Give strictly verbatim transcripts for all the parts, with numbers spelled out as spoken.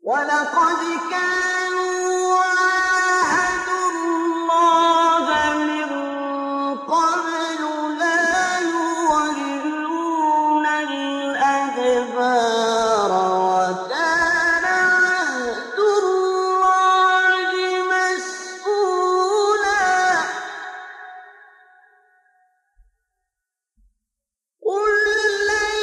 وَلَقَدْ كَانُوا عَاهَدُوا اللَّهَ مِن قَبْلُ لَا يُوَلُّونَ الْأَدْبَارَ وَكَانَ عَهْدُ اللَّهِ مَسْئُولًا قُل لَّن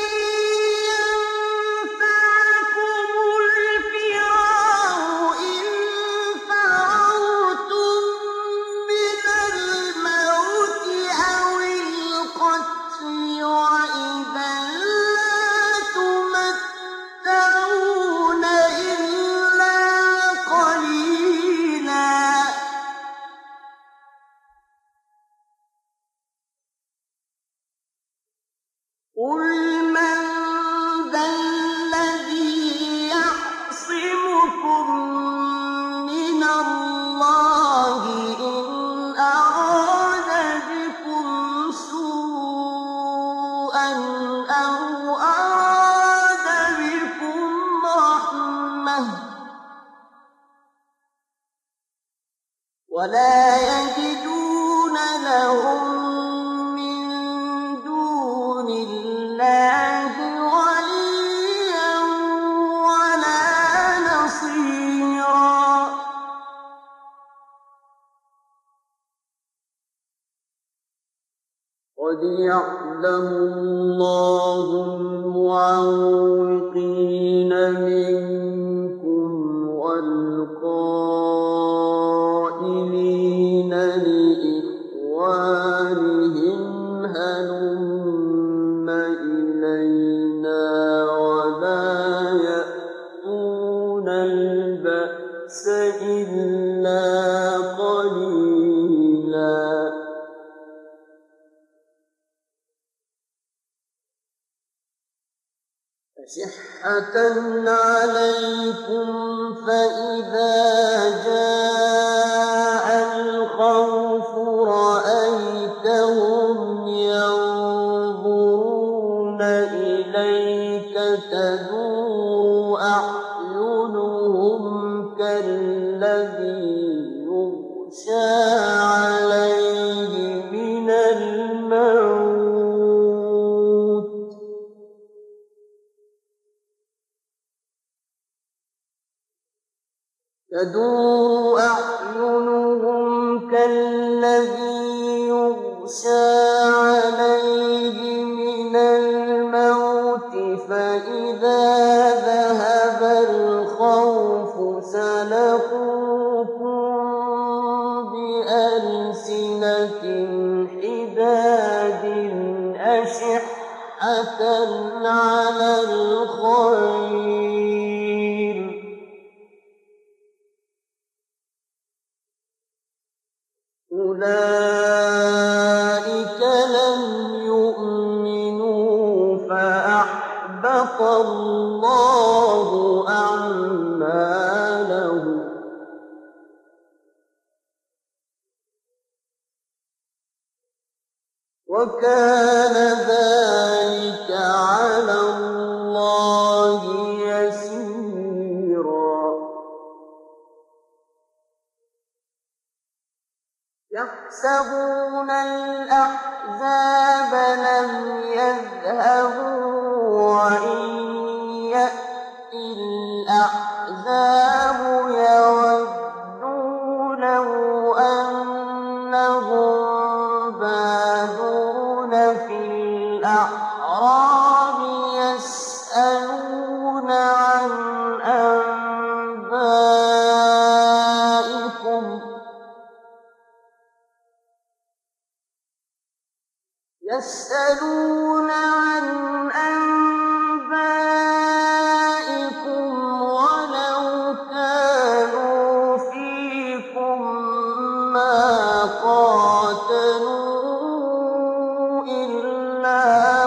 يَنفَعَكُمُ الْفِرَارُ إِن فَرَرْتُم مِّنَ الْمَوْتِ أَوِ الْقَتْلِ وَإِذًا لَّا تُمَتَّعُونَ إِلَّا قَلِيلًا قُلْ مَن ذَا الَّذِي يَعْصِمُكُم مِّنَ اللَّهِ إِنْ أَرَادَ بِكُمْ سُوءًا أَوْ أَرَادَ بِكُمْ رَحْمَةً وَلَا يَجِدُونَ لَهُم مِّن دُونِ اللَّهِ وَلِيًّا وَلَا نَصِيرًا قَدْ يَعْلَمُ اللَّهُ الْمُعَوِّقِينَ مِنكُمْ وَالْقَائِلِينَ لِإِخْوَانِهِمْ هَلُمَّ إِلَيْنَا وَلَا يَأْتُونَ الْبَأْسَ إِلَّا قَلِيلًا أَشِحَّةً عَلَيْكُمْ فَإِذَا جَاءَ الْخَوْفُ رَأَيْتَهُمْ يَنظُرُونَ إِلَيْكَ تَدُورُ أَعْيُنُهُمْ كَالَّذِي يُغْشَىٰ عَلَيْهِ مِنَ الْمَوْتِ تَدُورُ أَعْيُنُهُمْ كَالَّذِي يُغْشَىٰ عَلَيْهِ مِنَ الْمَوْتِ فَإِذَا ذَهَبَ الْخَوْفُ سَلَقُوكُم بِأَلْسِنَةٍ حِدَادٍ أَشِحَّةً عَلَى الْخَيْرِ أُولَٰئِكَ لَمْ يُؤْمِنُوا فَأَحْبَطَ اللَّهُ أَعْمَالَهُمْ وَكَانَ ذَٰلِكَ عَلَى اللَّهِ يَسِيرًا يَحْسَبُونَ الْأَحْزَابَ لَمْ يَذْهَبُوا وَإِن يَأْتِ الْأَحْزَابُ يَوَدُّوا لَوْ أَنَّهُم بَادُونَ فِي الْأَعْرَابِ يَسْأَلُونَ عَنْ أَنبَائِكُمْ يَسْأَلُونَ عَنْ أَنبَائِكُمْ وَلَوْ كَانُوا فِيكُم مَّا قَاتَلُوا إِلَّا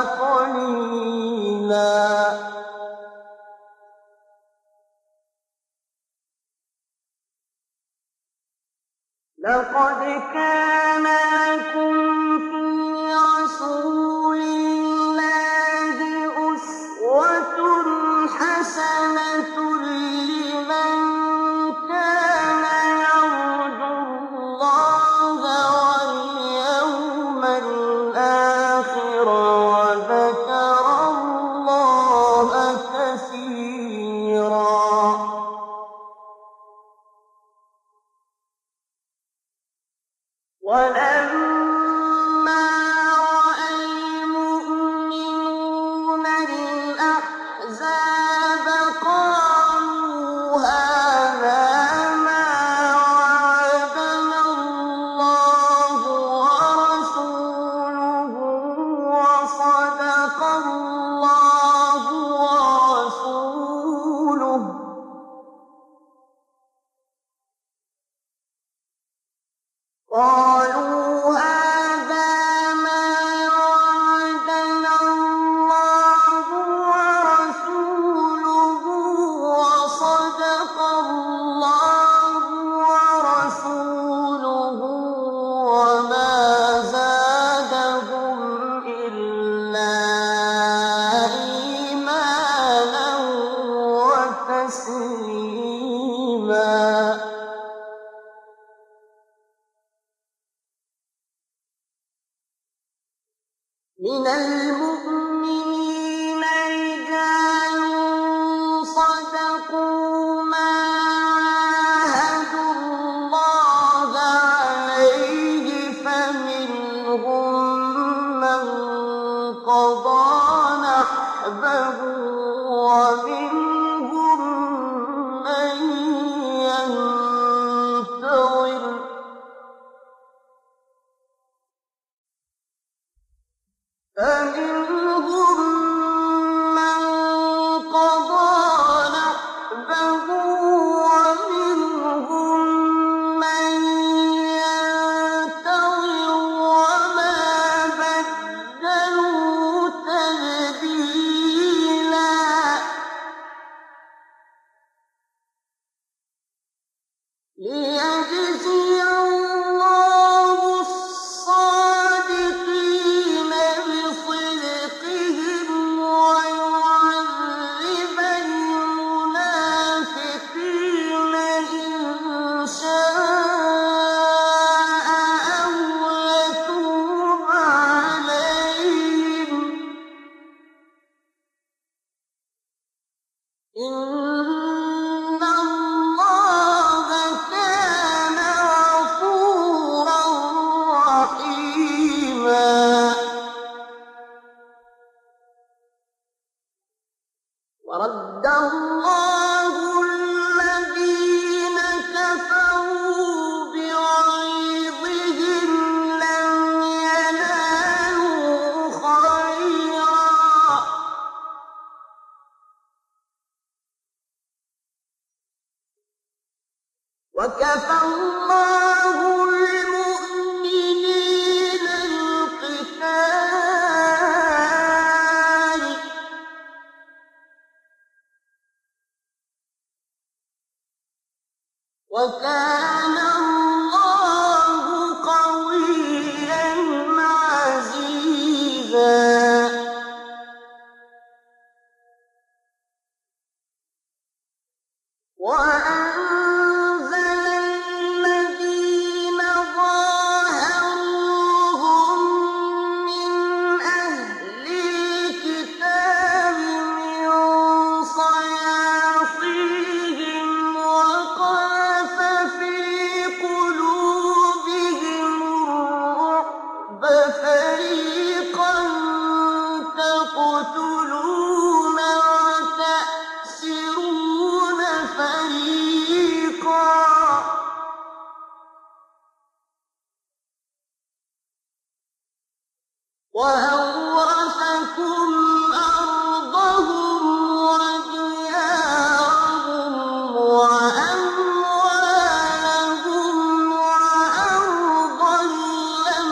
قَلِيلًا لَقَدْ كَانَ لَكُمْ فِي رَسُولِ اللَّهِ أُسْوَةٌ حَسَنَةٌ لِّمَن وَلَمَّا رَأَى الْمُؤْمِنُونَ الْأَحْزَابَ قَالُوا هَٰذَا مَا وَعَدَنَا اللَّهُ وَرَسُولُهُ وَصَدَقَ اللَّهُ وَرَسُولُهُ ۚ قَالُوا هَٰذَا مَا وَعَدَنَا اللَّهُ وَرَسُولُهُ وَصَدَقَ اللَّهُ وَرَسُولُهُ ۚ وَمَا زَادَهُمْ إِلَّا إِيمَانًا وَتَسْلِيمًا. مِّنَ الْمُؤْمِنِينَ رِجَالٌ صَدَقُوا مَا عَاهَدُوا اللَّهَ عَلَيْهِ ۖ فَمِنْهُم مَّن قَضَىٰ نَحْبَهُ وَمِنْهُم مَّن يَنتَظِرُ ۖ فَمِنْهُم مَّن قَضَىٰ نَحْبَهُ وَمِنْهُم مَّن يَنتَظِرُ ۖ وَمَا بَدَّلُوا تَبْدِيلًا. لِيَجْزِيَ اللَّهُ الصَّادِقِينَ بِصِدْقِهِمْ وَيُعَذِّبَ الْمُنَافِقِينَ إِن شَاءَ أَوْ يَتُوبَ عَلَيْهِمْ ۚ إِنَّ اللَّهَ كَانَ غَفُورًا رَّحِيمًا. وَرَدَّ اللَّهُ الَّذِينَ كَفَرُوا بِغَيظِهِمْ لَمْ يَنَالُوا خَيْرًا ۚ وَكَفَى اللَّهُ الْمُؤْمِنِينَ الْقِتَالَ ۚ وَكَانَ اللَّهُ قَوِيًّا عَزِيزًا. وَأَنزَلَ الَّذِينَ ظَاهَرُوهُم مِّنْ أَهْلِ الْكِتَابِ مِن صَيَاصِيهِمْ وَقَذَفَ فِي قُلُوبِهِمُ الرُّعْبَ فَرِيقًا تَقْتُلُونَ وَتَأْسِرُونَ فَرِيقًا ۖ وَأَوْرَثَكُمْ أَرْضَهُمْ وَدِيَارَهُمْ وَأَمْوَالَهُمْ وَأَرْضًا لَّمْ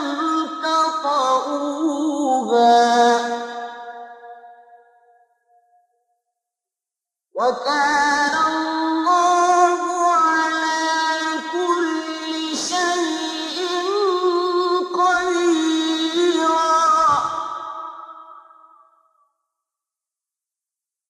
تَطَئُوهَا ۚ وَكَانَ